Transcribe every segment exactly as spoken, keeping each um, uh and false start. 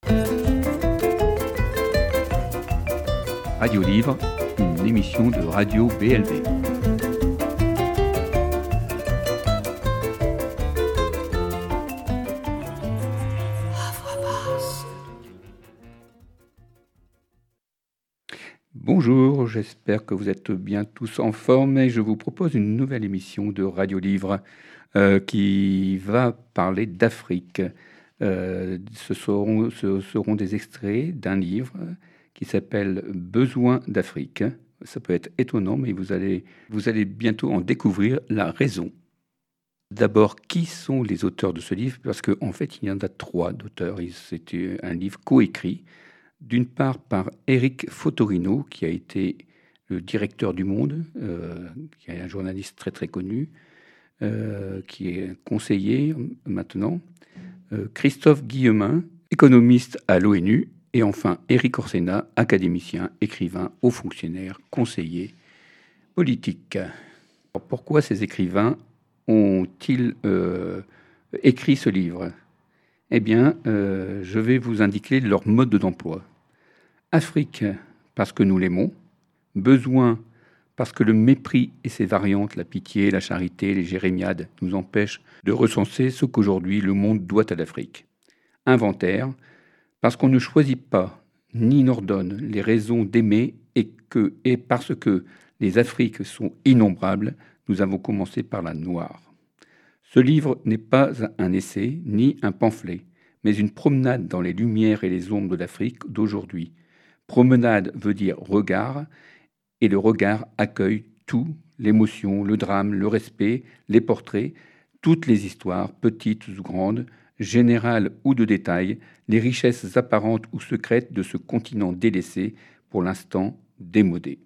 Radio Livre, une émission de Radio B L V. Bonjour, j'espère que vous êtes bien tous en forme et je vous propose une nouvelle émission de Radio Livre euh, qui va parler d'Afrique. Euh, ce, seront, ce seront des extraits d'un livre qui s'appelle « Besoin d'Afrique ». Ça peut être étonnant, mais vous allez, vous allez bientôt en découvrir la raison. D'abord, qui sont les auteurs de ce livre ? Parce qu'en fait, il y en a trois d'auteurs. C'est un livre coécrit. D'une part par Eric Fotorino, qui a été le directeur du Monde, euh, qui est un journaliste très très connu, euh, qui est conseiller maintenant, euh, Christophe Guillemin, économiste à l'ONU, et enfin Éric Orsena, académicien, écrivain, haut fonctionnaire, conseiller politique. Alors, pourquoi ces écrivains ont-ils euh, écrit ce livre ? Eh bien, euh, je vais vous indiquer leur mode d'emploi. Afrique, parce que nous l'aimons. Besoin, parce que le mépris et ses variantes, la pitié, la charité, les jérémiades, nous empêchent de recenser ce qu'aujourd'hui le monde doit à l'Afrique. Inventaire, parce qu'on ne choisit pas, ni n'ordonne les raisons d'aimer et que, et parce que les Afriques sont innombrables, nous avons commencé par la noire. Ce livre n'est pas un essai, ni un pamphlet, mais une promenade dans les lumières et les ombres de l'Afrique d'aujourd'hui. Promenade veut dire regard, et le regard accueille tout, l'émotion, le drame, le respect, les portraits, toutes les histoires, petites ou grandes, générales ou de détail, les richesses apparentes ou secrètes de ce continent délaissé, pour l'instant démodé.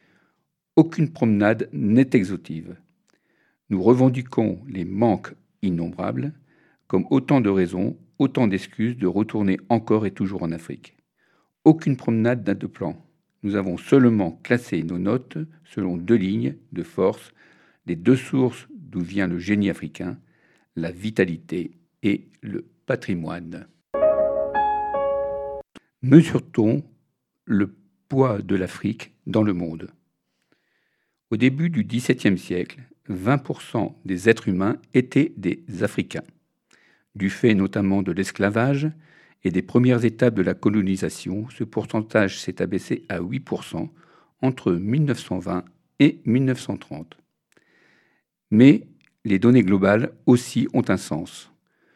Aucune promenade n'est exhaustive. Nous revendiquons les manques innombrables comme autant de raisons, autant d'excuses de retourner encore et toujours en Afrique. Aucune promenade n'a de plan. Nous avons seulement classé nos notes selon deux lignes de force, les deux sources d'où vient le génie africain, la vitalité et le patrimoine. Mesure-t-on le poids de l'Afrique dans le monde ? Au début du dix-septième siècle, vingt pour cent des êtres humains étaient des Africains. Du fait notamment de l'esclavage et des premières étapes de la colonisation, ce pourcentage s'est abaissé à huit pour cent entre mille neuf cent vingt et mille neuf cent trente. Mais les données globales aussi ont un sens.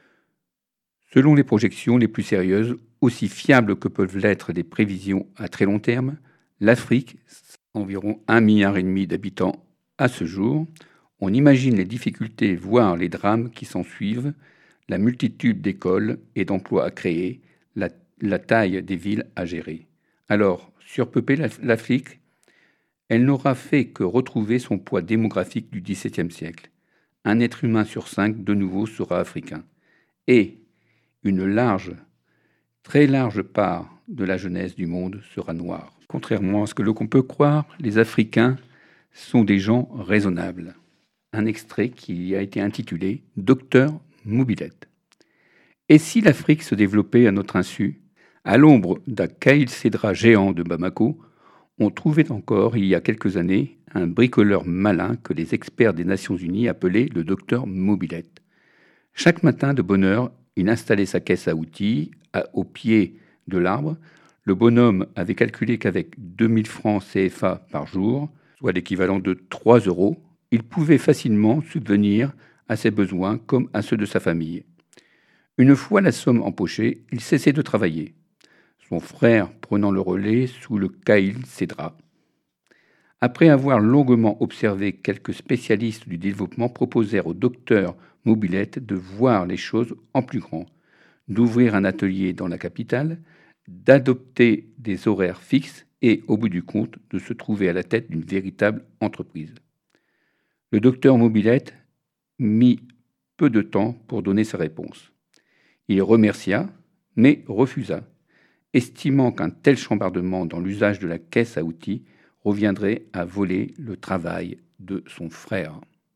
Selon les projections les plus sérieuses, aussi fiables que peuvent l'être les prévisions à très long terme, l'Afrique, environ un milliard et demi d'habitants à ce jour, on imagine les difficultés, voire les drames qui s'en suivent, la multitude d'écoles et d'emplois à créer, la, la taille des villes à gérer. Alors, surpeupler l'Afrique, elle n'aura fait que retrouver son poids démographique du dix-septième siècle. Un être humain sur cinq, de nouveau, sera africain. Et une large, très large part de la jeunesse du monde sera noire. Contrairement à ce que l'on peut croire, les Africains sont des gens raisonnables. Un extrait qui a été intitulé « Docteur Mobilette ». Et si l'Afrique se développait à notre insu, à l'ombre d'un Khaïl Cédra géant de Bamako, on trouvait encore, il y a quelques années, un bricoleur malin que les experts des Nations Unies appelaient le docteur Mobilette. Chaque matin de bonne heure, il installait sa caisse à outils à, au pied de l'arbre. Le bonhomme avait calculé qu'avec deux mille francs C F A par jour, soit l'équivalent de trois euros, il pouvait facilement subvenir à ses besoins comme à ceux de sa famille. Une fois la somme empochée, il cessait de travailler, son frère prenant le relais sous le Khaïl Cédra. Après avoir longuement observé, quelques spécialistes du développement proposèrent au docteur Mobilette de voir les choses en plus grand, d'ouvrir un atelier dans la capitale, d'adopter des horaires fixes et, au bout du compte, de se trouver à la tête d'une véritable entreprise. Le docteur Mobilette mit peu de temps pour donner sa réponse. Il remercia, mais refusa, estimant qu'un tel chambardement dans l'usage de la caisse à outils reviendrait à voler le travail de son frère.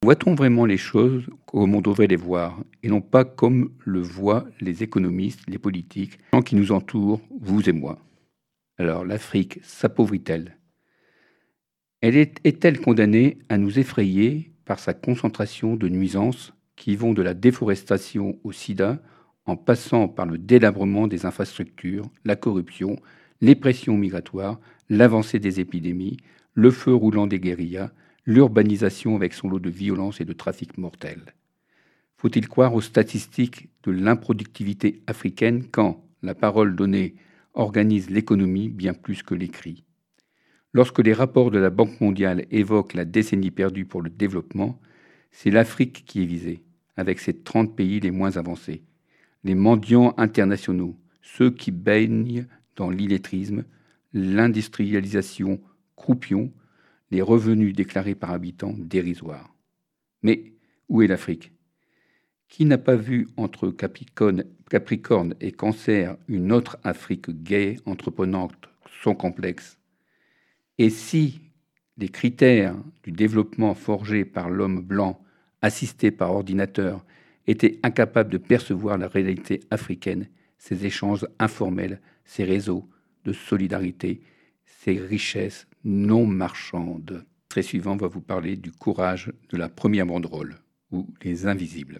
Voit-on vraiment les choses comme on devrait les voir, et non pas comme le voient les économistes, les politiques, les gens qui nous entourent, vous et moi? Alors l'Afrique s'appauvrit-elle? Elle est, est-elle condamnée à nous effrayer par sa concentration de nuisances qui vont de la déforestation au sida, en passant par le délabrement des infrastructures, la corruption, les pressions migratoires, l'avancée des épidémies, le feu roulant des guérillas, l'urbanisation avec son lot de violence et de trafic mortel? Faut-il croire aux statistiques de l'improductivité africaine quand la parole donnée organise l'économie bien plus que l'écrit? Lorsque les rapports de la Banque mondiale évoquent la décennie perdue pour le développement, c'est l'Afrique qui est visée, avec ses trente pays les moins avancés. Les mendiants internationaux, ceux qui baignent dans l'illettrisme, l'industrialisation croupion, les revenus déclarés par habitant dérisoires. Mais où est l'Afrique? Qui n'a pas vu entre Capricorne, Capricorne et Cancer une autre Afrique gaie, entreprenante, sans complexe? Et si les critères du développement forgés par l'homme blanc, assisté par ordinateur, étaient incapables de percevoir la réalité africaine, ces échanges informels, ces réseaux de solidarité, ces richesses non marchandes? Le trait suivant va vous parler du courage de la première banderole, ou les invisibles.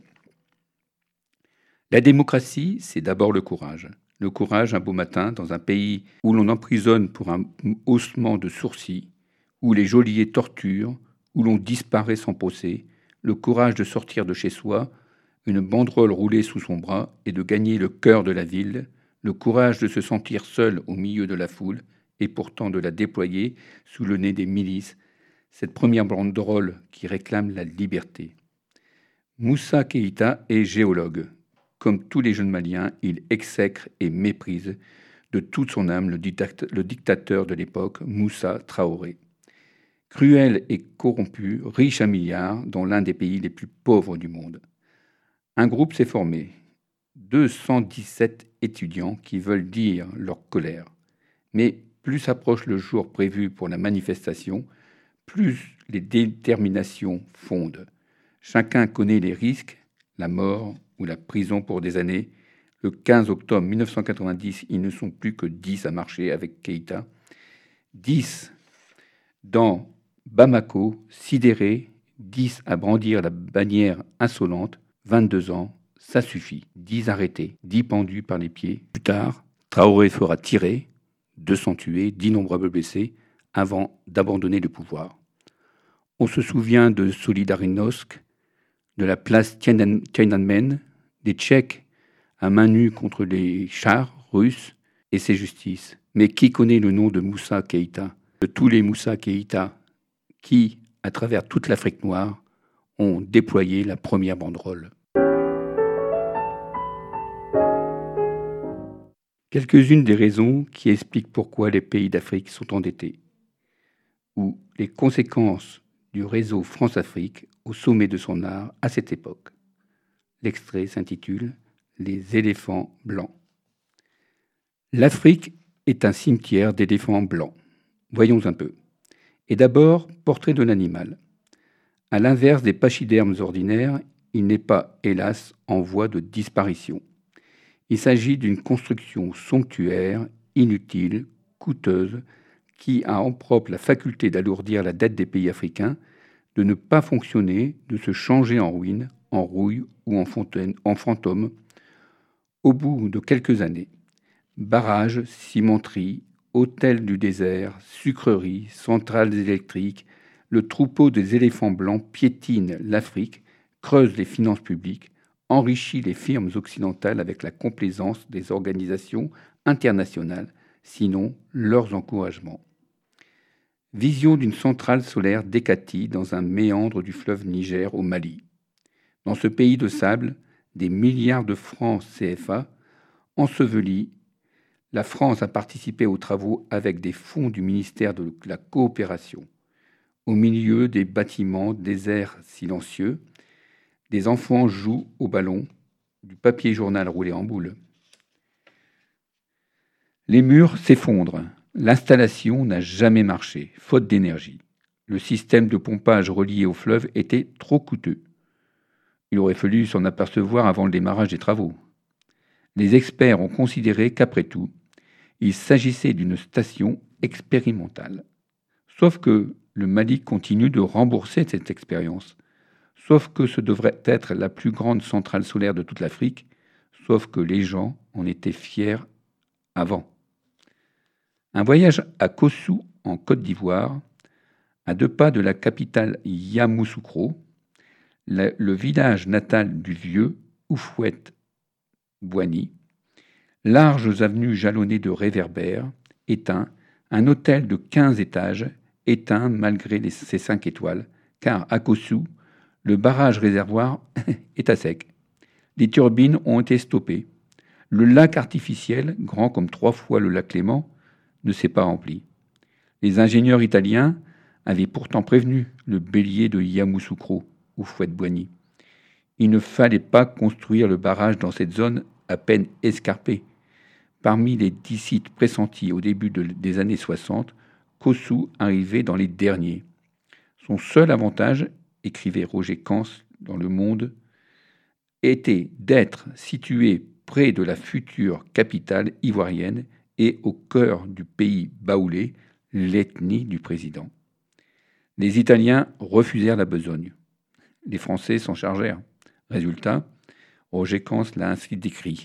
La démocratie, c'est d'abord le courage. Le courage, un beau matin, dans un pays où l'on emprisonne pour un haussement de sourcils, où les geôliers torturent, où l'on disparaît sans procès, le courage de sortir de chez soi, une banderole roulée sous son bras et de gagner le cœur de la ville, le courage de se sentir seul au milieu de la foule et pourtant de la déployer sous le nez des milices, cette première banderole qui réclame la liberté. Moussa Keïta est géologue. Comme tous les jeunes Maliens, il exècre et méprise de toute son âme le, dictat- le dictateur de l'époque, Moussa Traoré. Cruel et corrompu, riche à milliards, dans l'un des pays les plus pauvres du monde. Un groupe s'est formé, deux cent dix-sept étudiants qui veulent dire leur colère. Mais plus s'approche le jour prévu pour la manifestation, plus les déterminations fondent. Chacun connaît les risques, la mort ou la prison pour des années. Le quinze octobre mille neuf cent quatre-vingt-dix, ils ne sont plus que dix à marcher avec Keïta. dix dans Bamako, sidérés, dix à brandir la bannière insolente. vingt-deux ans, ça suffit. dix arrêtés, dix pendus par les pieds. Plus tard, Traoré fera tirer, deux cents tués, d'innombrables blessés, avant d'abandonner le pouvoir. On se souvient de Solidarność, de la place Tiananmen, des Tchèques à main nue contre les chars russes et ses justices. Mais qui connaît le nom de Moussa Keïta, de tous les Moussa Keïta qui, à travers toute l'Afrique noire, ont déployé la première banderole? Quelques-unes des raisons qui expliquent pourquoi les pays d'Afrique sont endettés, ou les conséquences du réseau France-Afrique au sommet de son art à cette époque. L'extrait s'intitule « Les éléphants blancs ». L'Afrique est un cimetière d'éléphants blancs. Voyons un peu. Et d'abord, portrait de l'animal. À l'inverse des pachydermes ordinaires, il n'est pas, hélas, en voie de disparition. Il s'agit d'une construction somptuaire, inutile, coûteuse, qui a en propre la faculté d'alourdir la dette des pays africains, de ne pas fonctionner, de se changer en ruine, en rouille ou en, fontaine, en fantôme, au bout de quelques années. Barrages, cimenteries, hôtels du désert, sucreries, centrales électriques, le troupeau des éléphants blancs piétine l'Afrique, creuse les finances publiques, enrichit les firmes occidentales avec la complaisance des organisations internationales, sinon leurs encouragements. Vision d'une centrale solaire décatie dans un méandre du fleuve Niger au Mali. Dans ce pays de sable, des milliards de francs C F A ensevelis, la France a participé aux travaux avec des fonds du ministère de la Coopération. Au milieu des bâtiments déserts silencieux, des enfants jouent au ballon, du papier journal roulé en boule. Les murs s'effondrent. L'installation n'a jamais marché, faute d'énergie. Le système de pompage relié au fleuve était trop coûteux. Il aurait fallu s'en apercevoir avant le démarrage des travaux. Les experts ont considéré qu'après tout, il s'agissait d'une station expérimentale. Sauf que le Mali continue de rembourser cette expérience. Sauf que ce devrait être la plus grande centrale solaire de toute l'Afrique. Sauf que les gens en étaient fiers avant. Un voyage à Kossou, en Côte d'Ivoire, à deux pas de la capitale Yamoussoukro, le, le village natal du vieux Houphouët-Boigny, larges avenues jalonnées de réverbères, éteints, un hôtel de quinze étages, éteint malgré les, ses cinq étoiles, car à Kossou, le barrage réservoir est à sec. Les turbines ont été stoppées. Le lac artificiel, grand comme trois fois le lac Léman, ne s'est pas rempli. Les ingénieurs italiens avaient pourtant prévenu le bélier de Yamoussoukro, Houphouët-Boigny. Il ne fallait pas construire le barrage dans cette zone à peine escarpée. Parmi les dix sites pressentis au début de, des années soixante, Kossou arrivait dans les derniers. Son seul avantage, écrivait Roger Cans dans Le Monde, était d'être situé près de la future capitale ivoirienne et au cœur du pays baoulé, l'ethnie du président. Les Italiens refusèrent la besogne. Les Français s'en chargèrent. Résultat, Roger Cans l'a ainsi décrit.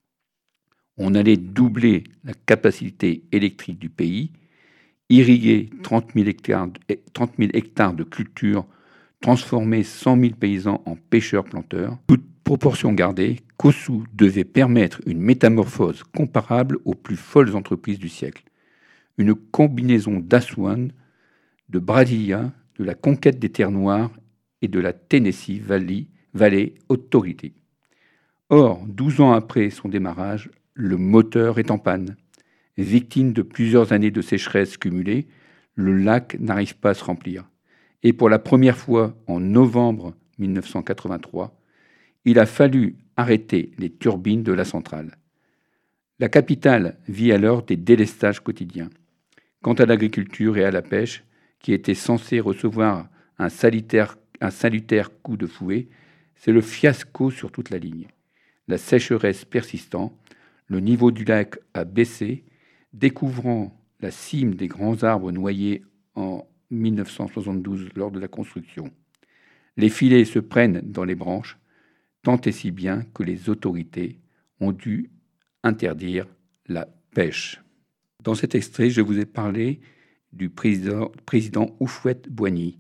On allait doubler la capacité électrique du pays, irriguer trente mille hectares, trente mille hectares de culture, transformer cent mille paysans en pêcheurs-planteurs. Toute proportion gardée, Kossou devait permettre une métamorphose comparable aux plus folles entreprises du siècle. Une combinaison d'Aswan, de Brasilia, de la conquête des terres noires et de la Tennessee Valley, Valley Authority. Or, douze ans après son démarrage, le moteur est en panne. Victime de plusieurs années de sécheresse cumulée, le lac n'arrive pas à se remplir. Et pour la première fois, en novembre mille neuf cent quatre-vingt-trois, il a fallu arrêter les turbines de la centrale. La capitale vit alors des délestages quotidiens. Quant à l'agriculture et à la pêche, qui étaient censés recevoir un salutaire, un salutaire coup de fouet, c'est le fiasco sur toute la ligne. La sécheresse persistant, le niveau du lac a baissé, découvrant la cime des grands arbres noyés en mille neuf cent soixante-douze lors de la construction. Les filets se prennent dans les branches, tant et si bien que les autorités ont dû interdire la pêche. Dans cet extrait, je vous ai parlé du président, président Houphouët-Boigny.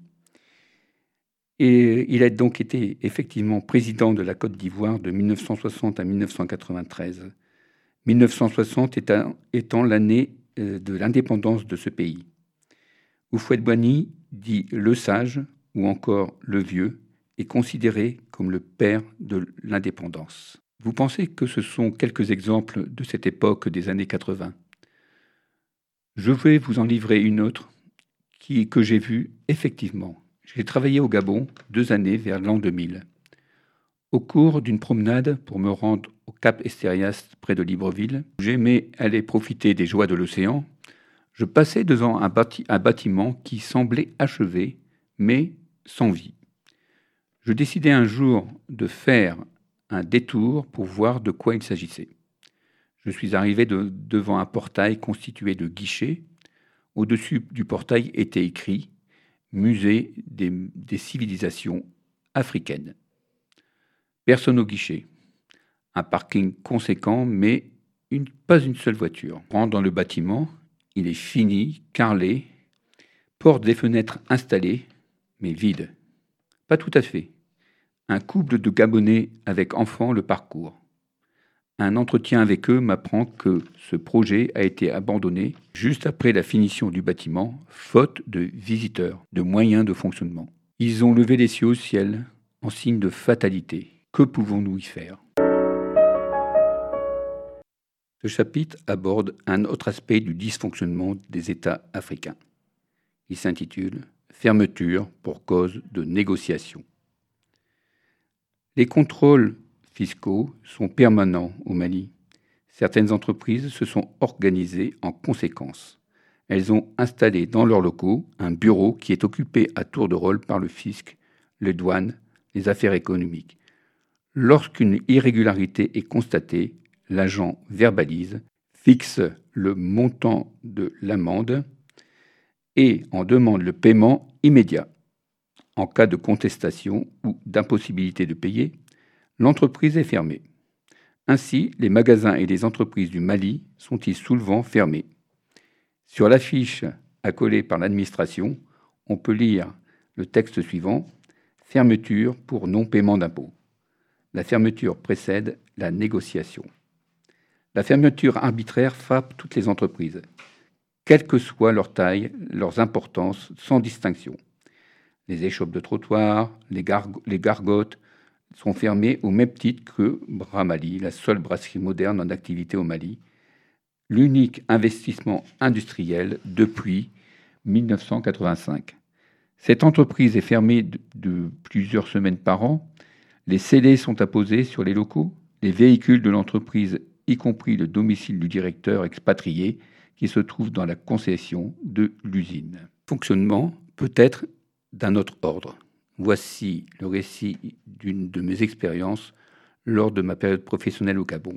Et il a donc été effectivement président de la Côte d'Ivoire de mille neuf cent soixante à mille neuf cent quatre-vingt-treize. mille neuf cent soixante étant, étant l'année de l'indépendance de ce pays. Houphouët-Boigny, dit le sage ou encore le vieux, est considéré comme le père de l'indépendance. Vous pensez que ce sont quelques exemples de cette époque des années quatre-vingts. Je vais vous en livrer une autre qui, que j'ai vue effectivement. J'ai travaillé au Gabon deux années vers l'an deux mille. Au cours d'une promenade pour me rendre au Cap Estérias près de Libreville, où j'aimais aller profiter des joies de l'océan, je passais devant un, bâti- un bâtiment qui semblait achevé, mais sans vie. Je décidai un jour de faire un détour pour voir de quoi il s'agissait. Je suis arrivé de, devant un portail constitué de guichets. Au-dessus du portail était écrit « Musée des, des civilisations africaines ». Personne au guichet. Un parking conséquent, mais une, pas une seule voiture. Je rentre dans le bâtiment, il est fini, carrelé, portes et fenêtres installées, mais vides. Pas tout à fait. Un couple de Gabonais avec enfants le parcourt. Un entretien avec eux m'apprend que ce projet a été abandonné juste après la finition du bâtiment, faute de visiteurs, de moyens de fonctionnement. Ils ont levé les yeux au ciel en signe de fatalité. Que pouvons-nous y faire ? Ce chapitre aborde un autre aspect du dysfonctionnement des États africains. Il s'intitule « Fermeture pour cause de négociation ». Les contrôles fiscaux sont permanents au Mali. Certaines entreprises se sont organisées en conséquence. Elles ont installé dans leurs locaux un bureau qui est occupé à tour de rôle par le fisc, les douanes, les affaires économiques. Lorsqu'une irrégularité est constatée, l'agent verbalise, fixe le montant de l'amende et en demande le paiement immédiat. En cas de contestation ou d'impossibilité de payer, l'entreprise est fermée. Ainsi, les magasins et les entreprises du Mali sont-ils souvent fermés. Sur l'affiche accolée par l'administration, on peut lire le texte suivant « Fermeture pour non-paiement d'impôts ». La fermeture précède la négociation. La fermeture arbitraire frappe toutes les entreprises, quelle que soit leur taille, leurs importances, sans distinction. Les échoppes de trottoir, les, garg- les gargotes sont fermées au même titre que Bramali, la seule brasserie moderne en activité au Mali, l'unique investissement industriel depuis mille neuf cent quatre-vingt-cinq. Cette entreprise est fermée de, de plusieurs semaines par an. Les scellés sont apposés sur les locaux. Les véhicules de l'entreprise, y compris le domicile du directeur expatrié, qui se trouve dans la concession de l'usine. Fonctionnement peut être d'un autre ordre. Voici le récit d'une de mes expériences lors de ma période professionnelle au Gabon.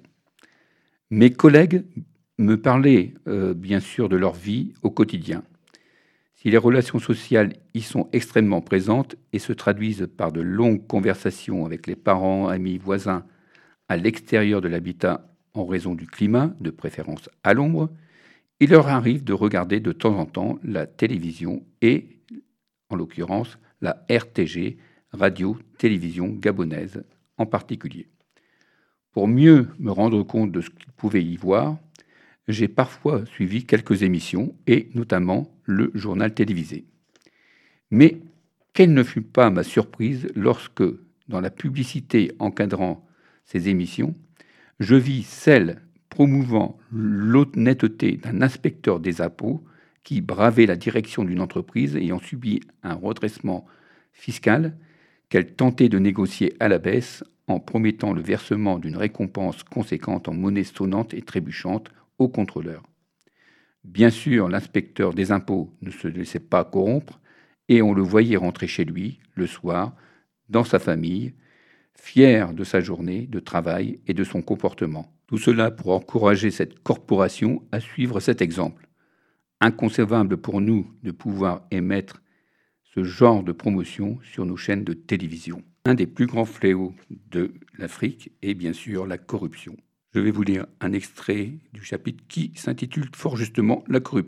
Mes collègues me parlaient euh, bien sûr de leur vie au quotidien. Si les relations sociales y sont extrêmement présentes et se traduisent par de longues conversations avec les parents, amis, voisins à l'extérieur de l'habitat en raison du climat, de préférence à l'ombre, il leur arrive de regarder de temps en temps la télévision et, en l'occurrence, la R T G, radio-télévision gabonaise en particulier. Pour mieux me rendre compte de ce qu'ils pouvaient y voir, j'ai parfois suivi quelques émissions et notamment le journal télévisé. Mais quelle ne fut pas ma surprise lorsque, dans la publicité encadrant ces émissions, je vis celle promouvant l'honnêteté d'un inspecteur des impôts qui bravait la direction d'une entreprise ayant subi un redressement fiscal qu'elle tentait de négocier à la baisse en promettant le versement d'une récompense conséquente en monnaie sonnante et trébuchante au contrôleur. Bien sûr, l'inspecteur des impôts ne se laissait pas corrompre et on le voyait rentrer chez lui, le soir, dans sa famille, fier de sa journée de travail et de son comportement. Tout cela pour encourager cette corporation à suivre cet exemple. Inconcevable pour nous de pouvoir émettre ce genre de promotion sur nos chaînes de télévision. Un des plus grands fléaux de l'Afrique est bien sûr la corruption. Je vais vous lire un extrait du chapitre qui s'intitule fort justement « La corruption ».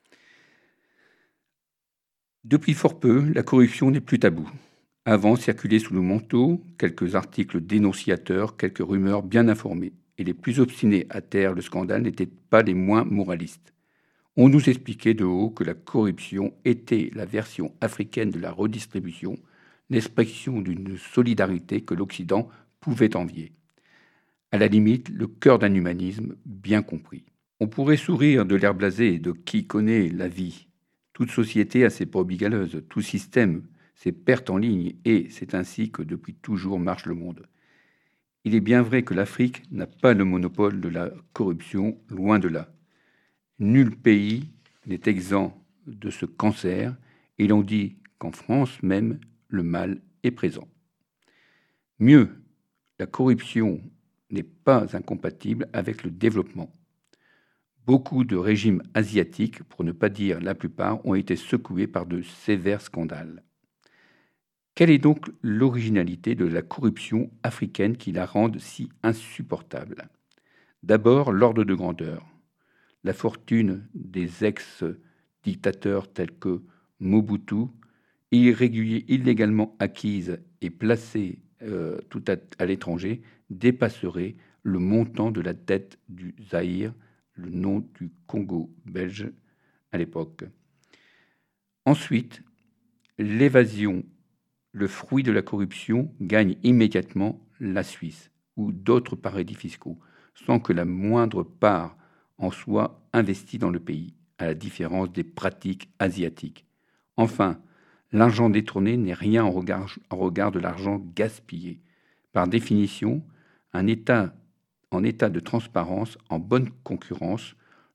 Depuis fort peu, la corruption n'est plus tabou. Avant circulaient sous le manteau quelques articles dénonciateurs, quelques rumeurs bien informées. Et les plus obstinés à taire le scandale n'étaient pas les moins moralistes. On nous expliquait de haut que la corruption était la version africaine de la redistribution, l'expression d'une solidarité que l'Occident pouvait envier. À la limite, le cœur d'un humanisme bien compris. On pourrait sourire de l'air blasé de qui connaît la vie. Toute société a ses brebis galeuses, tout système ses pertes en ligne, et c'est ainsi que depuis toujours marche le monde. Il est bien vrai que l'Afrique n'a pas le monopole de la corruption, loin de là. Nul pays n'est exempt de ce cancer, et l'on dit qu'en France même, le mal est présent. Mieux, la corruption n'est pas incompatible avec le développement. Beaucoup de régimes asiatiques, pour ne pas dire la plupart, ont été secoués par de sévères scandales. Quelle est donc l'originalité de la corruption africaine qui la rende si insupportable ? D'abord, l'ordre de grandeur. La fortune des ex-dictateurs tels que Mobutu, illégalement acquise et placée euh, tout à, à l'étranger, dépasserait le montant de la dette du Zaïre, le nom du Congo belge à l'époque. Ensuite, l'évasion, le fruit de la corruption, gagne immédiatement la Suisse ou d'autres paradis fiscaux, sans que la moindre part en soit investie dans le pays, à la différence des pratiques asiatiques. Enfin, l'argent détourné n'est rien en regard, en regard de l'argent gaspillé. Par définition, un État en état de transparence, en bonne concurrence,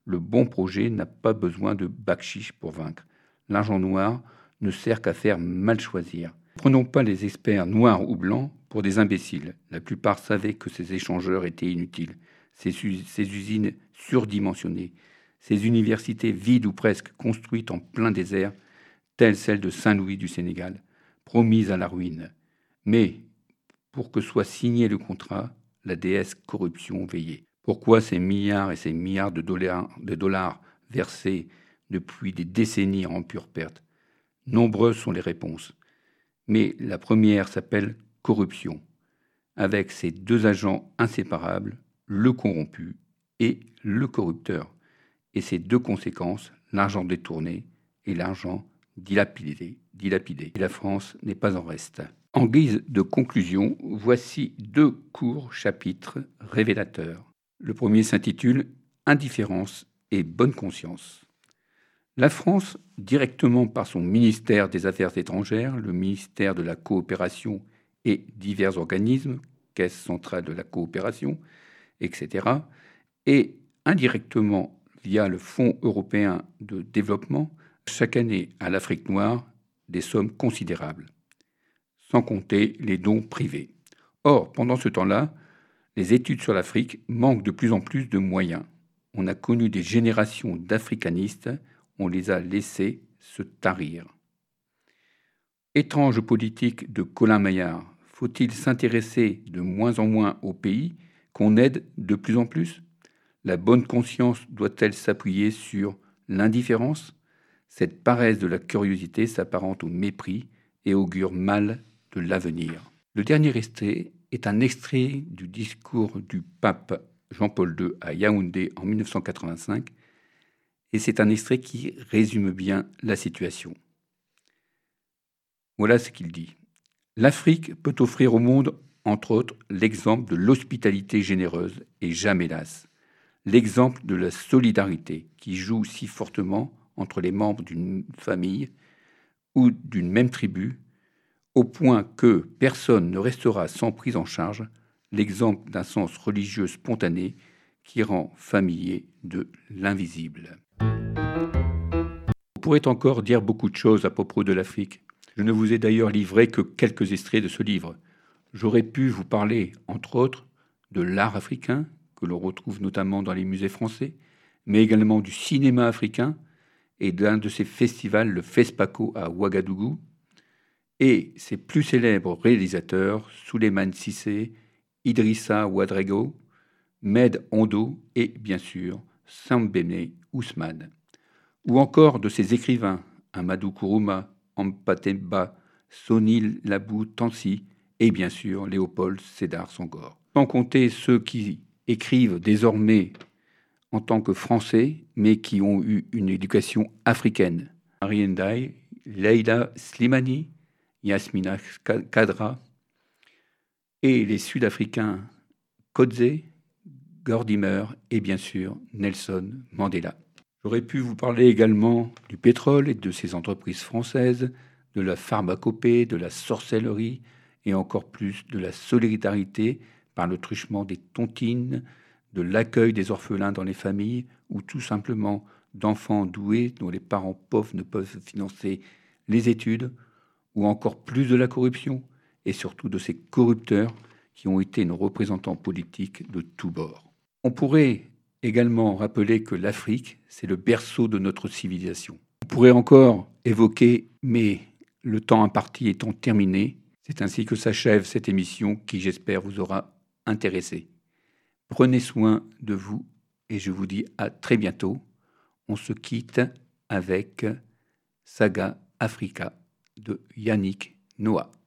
Le bon projet n'a pas besoin de bakchich pour vaincre. L'argent noir ne sert qu'à faire mal choisir. Prenons pas les experts noirs ou blancs pour des imbéciles. La plupart savaient que ces échangeurs étaient inutiles. Ces, ces usines surdimensionnées, ces universités vides ou presque construites en plein désert, telles celles de Saint-Louis du Sénégal, promises à la ruine. Mais, pour que soit signé le contrat, la déesse corruption veillait. Pourquoi ces milliards et ces milliards de dollars, de dollars versés depuis des décennies en pure perte? Nombreuses sont les réponses. Mais la première s'appelle corruption, avec ses deux agents inséparables, le corrompu et le corrupteur, et ses deux conséquences, l'argent détourné et l'argent dilapidé, dilapidé. Et la France n'est pas en reste. En guise de conclusion, voici deux courts chapitres révélateurs. Le premier s'intitule « Indifférence et bonne conscience ». La France, directement par son ministère des Affaires étrangères, le ministère de la Coopération et divers organismes, Caisse centrale de la coopération, et cetera, et indirectement via le Fonds européen de développement, chaque année à l'Afrique noire des sommes considérables, sans compter les dons privés. Or, pendant ce temps-là, les études sur l'Afrique manquent de plus en plus de moyens. On a connu des générations d'africanistes, on les a laissés se tarir. Étrange politique de Colin Maillard, faut-il s'intéresser de moins en moins au pays qu'on aide de plus en plus? La bonne conscience doit-elle s'appuyer sur l'indifférence? Cette paresse de la curiosité s'apparente au mépris et augure mal de l'avenir. Le dernier extrait est un extrait du discours du pape Jean-Paul deux à Yaoundé en mille neuf cent quatre-vingt-cinq, et c'est un extrait qui résume bien la situation. Voilà ce qu'il dit. L'Afrique peut offrir au monde, entre autres, l'exemple de l'hospitalité généreuse et jamais lasse, l'exemple de la solidarité qui joue si fortement entre les membres d'une famille ou d'une même tribu, au point que personne ne restera sans prise en charge, l'exemple d'un sens religieux spontané qui rend familier de l'invisible. On pourrait encore dire beaucoup de choses à propos de l'Afrique. Je ne vous ai d'ailleurs livré que quelques extraits de ce livre. J'aurais pu vous parler, entre autres, de l'art africain, que l'on retrouve notamment dans les musées français, mais également du cinéma africain et d'un de ses festivals, le FESPACO à Ouagadougou, et ses plus célèbres réalisateurs, Souleymane Cissé, Idrissa Ouedraogo, Med Ondo et, bien sûr, Sembène Ousmane. Ou encore de ses écrivains, Amadou Kourouma, Hampâté-Bâ, Sony Labou Tansi et bien sûr Léopold Sédar Senghor. Sans compter ceux qui écrivent désormais en tant que Français, mais qui ont eu une éducation africaine. Marie Ndiaye, Leïla Slimani, Yasmina Kadra et les Sud-Africains Coetzee, Gordimer et bien sûr Nelson Mandela. J'aurais pu vous parler également du pétrole et de ses entreprises françaises, de la pharmacopée, de la sorcellerie et encore plus de la solidarité par le truchement des tontines, de l'accueil des orphelins dans les familles ou tout simplement d'enfants doués dont les parents pauvres ne peuvent financer les études, ou encore plus de la corruption et surtout de ces corrupteurs qui ont été nos représentants politiques de tous bords. On pourrait également rappeler que l'Afrique, c'est le berceau de notre civilisation. On pourrait encore évoquer, mais le temps imparti étant terminé, c'est ainsi que s'achève cette émission qui, j'espère, vous aura intéressé. Prenez soin de vous et je vous dis à très bientôt. On se quitte avec Saga Africa de Yannick Noah.